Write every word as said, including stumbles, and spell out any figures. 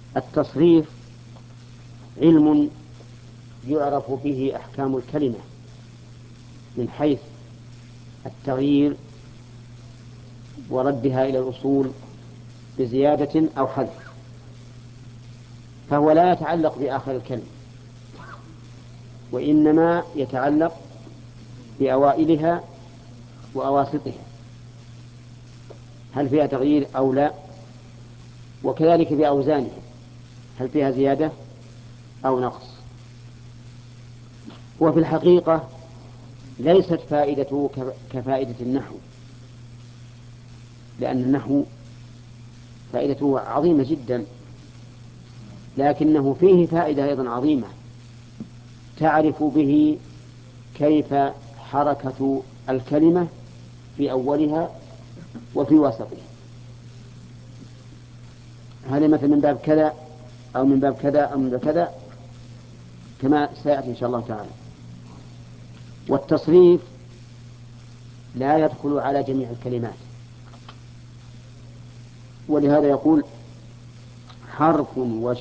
التصريف علم يعرف به أحكام الكلمة من حيث التغيير وردها إلى الأصول بزيادة أو حذف، فهو لا يتعلق بآخر الكلمة، وإنما يتعلق بأوائلها وأواسطها، هل فيها تغيير أو لا، وكذلك بأوزانها، هل فيها زيادة أو نقص. وفي الحقيقة ليست فائدته كفائدة النحو، لأن النحو فائدته عظيمة جدا، لكنه فيه فائدة أيضا عظيمة تعرف به كيف حركة الكلمة في أولها وفي وسطها، هذا مثل من باب كذا أو من باب كذا أو من باب كذا كما سيأتي إن شاء الله تعالى. والتصريف لا يدخل على جميع الكلمات، ولهذا يقول حرف